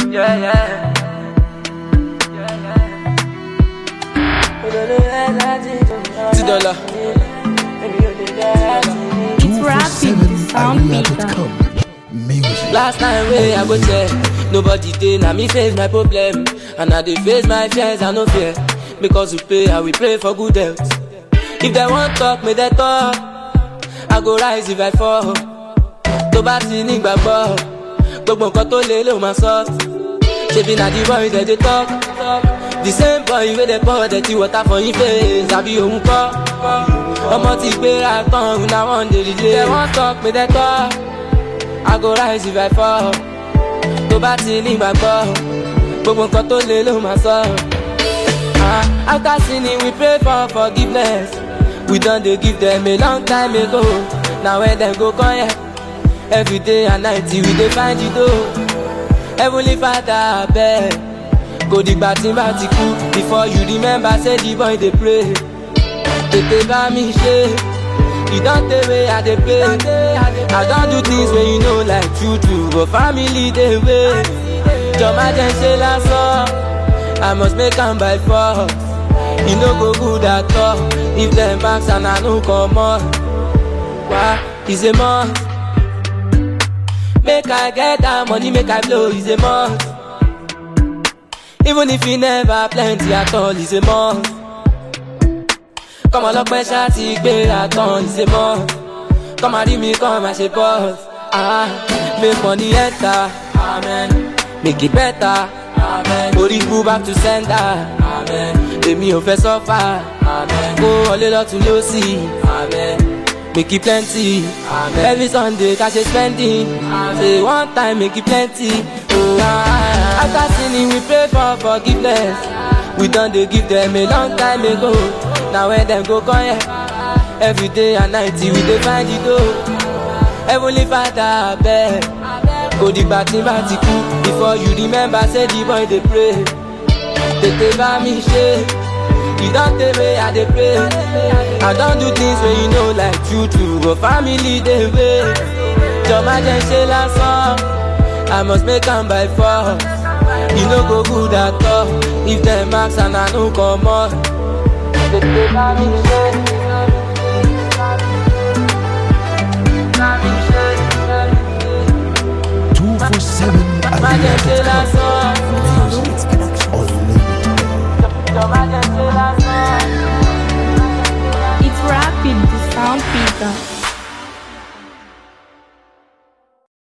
Yeah. $2. It's rapping, the sound maker. Last time way I go check, nobody dey, na me face my problem. And I dey face my fears, I no fear. Because we pay, I will pray for good health. If they want talk, may they talk. I go rise if I fall. To bá ti ní gbàgbọ́, gbogbo nǹkan tó lè ló máa sọ. Ṣebí na the boys that they talk. The same boy wey dey pour dirty water for him face, àbí òun kọ́. Ọmọ ti gbéra tán, na one dey relay. They want talk, may they talk. I go rise if I fall. To bá ti ní gbàgbọ́, gbogbo nǹkan tó lè ló máa sọ. After sinning we pray for forgiveness. We done dey give them a long time ago. Now when them go come here, every day and night we dey find you though. Heavenly Father abeg, kò dìgbà tí n bá ti kú before you remember say the boy dey pray. Tètè bá mi ṣe, you don tey wey I dey pray. I don do things wey you know like true true, but family dey wait. Jọ̀ọ́ jẹ́ ṣe lásán, I must make am by force. E no go good at all if dem banks and I no comot. Why? It's a must. Make I get that money, make I blow, it's a must. Even if you never plenty at all, it's a must. Come on, look, pressure, take pay at all, it's a must. Come and read me, come and say boss. Make money enter, amen. Make it better, amen. Body move back to center, amen. Èmi ò fẹ́ suffer, amen. Go all the to low see, amen. Make it plenty, amen. Every Sunday cash is spending, say one time make it plenty. After sinning we pray for forgiveness. We done dey give them a long time ago. Now when them go come here, every day and night we dey find you though. Heavenly Father abeg, kò dìgbà tí n bá ti kú before you remember say the boy dey pray. Tètè bá mi ṣe, you don tey wey I dey pray. I don do things wey you know like true true, but family dey wait. Jọ̀ọ́ jẹ́ ṣe lásán, I must make am by force. E no go good at all if dem ask and I no comot. Tètè bá mi ṣe, bá mi ṣe. 247 Má jẹ́ ṣe lásán.